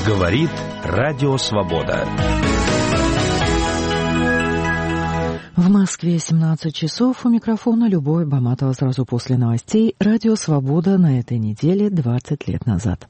Говорит Радио Свобода. В Москве 17 часов. У микрофона Любовь Баматова. Сразу после новостей. Радио Свобода на этой неделе 20 лет назад.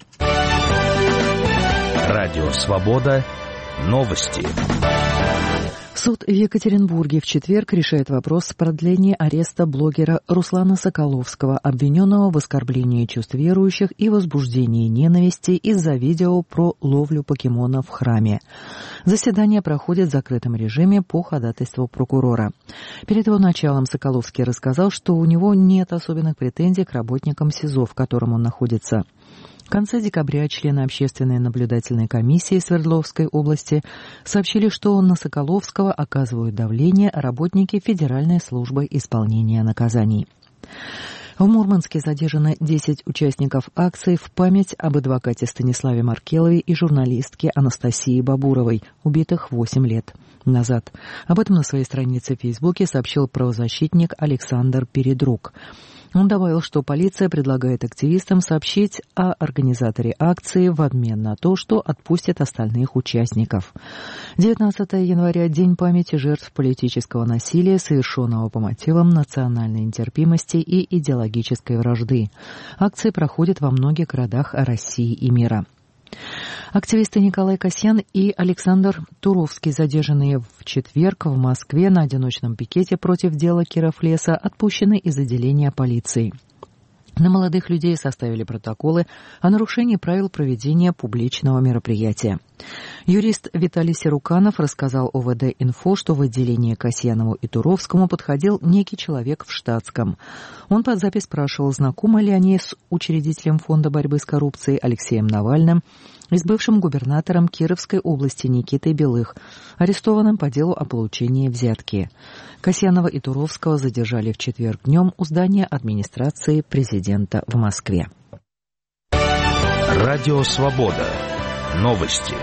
Радио Свобода. Новости. Суд в Екатеринбурге в четверг решает вопрос о продлении ареста блогера Руслана Соколовского, обвиненного в оскорблении чувств верующих и возбуждении ненависти из-за видео про ловлю покемонов в храме. Заседание проходит в закрытом режиме по ходатайству прокурора. Перед его началом Соколовский рассказал, что у него нет особенных претензий к работникам СИЗО, в котором он находится. В конце декабря члены Общественной наблюдательной комиссии Свердловской области сообщили, что на Соколовского оказывают давление работники Федеральной службы исполнения наказаний. В Мурманске задержаны 10 участников акции в память об адвокате Станиславе Маркелове и журналистке Анастасии Бабуровой, убитых 8 лет назад. Об этом на своей странице в Фейсбуке сообщил правозащитник Александр Передрук. Он добавил, что полиция предлагает активистам сообщить о организаторе акции в обмен на то, что отпустят остальных участников. 19 января – День памяти жертв политического насилия, совершенного по мотивам национальной нетерпимости и идеологической вражды. Акции проходят во многих городах России и мира. Активисты Николай Касьян и Александр Туровский, задержанные в четверг в Москве на одиночном пикете против дела Кировлеса, отпущены из отделения полиции. На молодых людей составили протоколы о нарушении правил проведения публичного мероприятия. Юрист Виталий Серуканов рассказал ОВД-инфо, что в отделение Касьянову и Туровскому подходил некий человек в штатском. Он под запись спрашивал, знакомы ли они с учредителем Фонда борьбы с коррупцией Алексеем Навальным и с бывшим губернатором Кировской области Никитой Белых, арестованным по делу о получении взятки. Касьянова и Туровского задержали в четверг днем у здания администрации президента в Москве. Радио Свобода. Новости.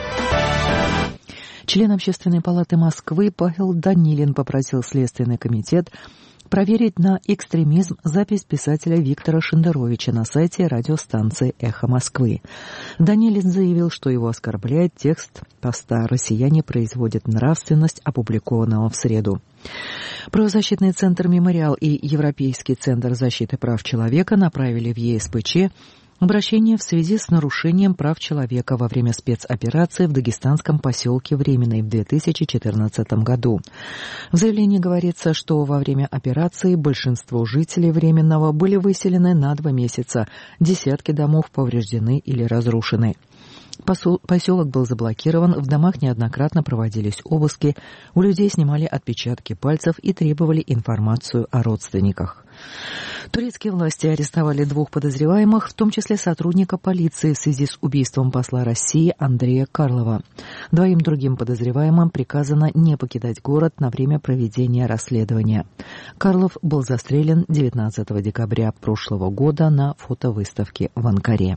Член Общественной палаты Москвы Павел Данилин попросил Следственный комитет проверить на экстремизм запись писателя Виктора Шендеровича на сайте радиостанции «Эхо Москвы». Данилин заявил, что его оскорбляет текст поста «Россияне производят нравственность», опубликованного в среду. Правозащитный центр «Мемориал» и Европейский центр защиты прав человека направили в ЕСПЧ обращение в связи с нарушением прав человека во время спецоперации в дагестанском поселке Временный в 2014 году. В заявлении говорится, что во время операции большинство жителей Временного были выселены на 2 месяца, десятки домов повреждены или разрушены. Поселок был заблокирован, в домах неоднократно проводились обыски, у людей снимали отпечатки пальцев и требовали информацию о родственниках. Турецкие власти арестовали 2 подозреваемых, в том числе сотрудника полиции в связи с убийством посла России Андрея Карлова. 2 другим подозреваемым приказано не покидать город на время проведения расследования. Карлов был застрелен 19 декабря прошлого года на фотовыставке в Анкаре.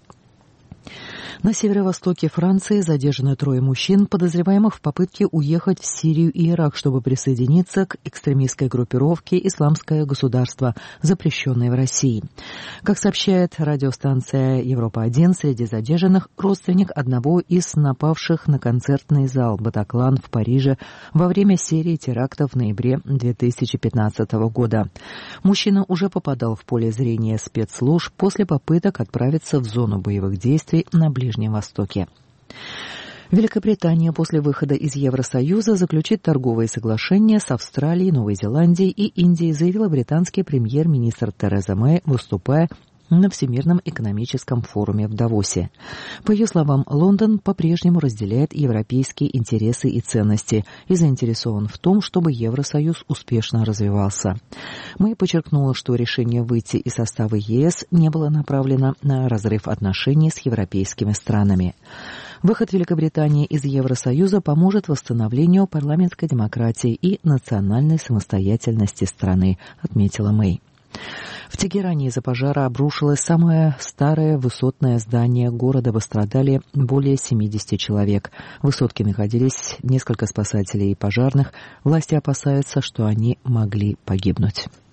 На северо-востоке Франции задержаны 3 мужчин, подозреваемых в попытке уехать в Сирию и Ирак, чтобы присоединиться к экстремистской группировке «Исламское государство», запрещенной в России. Как сообщает радиостанция «Европа-1», среди задержанных родственник одного из напавших на концертный зал «Батаклан» в Париже во время серии терактов в ноябре 2015 года. Мужчина уже попадал в поле зрения спецслужб после попыток отправиться в зону боевых действий на Ближнем Востоке. Великобритания после выхода из Евросоюза заключит торговые соглашения с Австралией, Новой Зеландией и Индией, заявила британский премьер-министр Тереза Мэй, выступая на Всемирном экономическом форуме в Давосе. По ее словам, Лондон по-прежнему разделяет европейские интересы и ценности и заинтересован в том, чтобы Евросоюз успешно развивался. Мэй подчеркнула, что решение выйти из состава ЕС не было направлено на разрыв отношений с европейскими странами. Выход Великобритании из Евросоюза поможет восстановлению парламентской демократии и национальной самостоятельности страны, отметила Мэй. В Тегеране из-за пожара обрушилось самое старое высотное здание города. Пострадали более 70 человек. В высотке находились несколько спасателей и пожарных. Власти опасаются, что они могли погибнуть.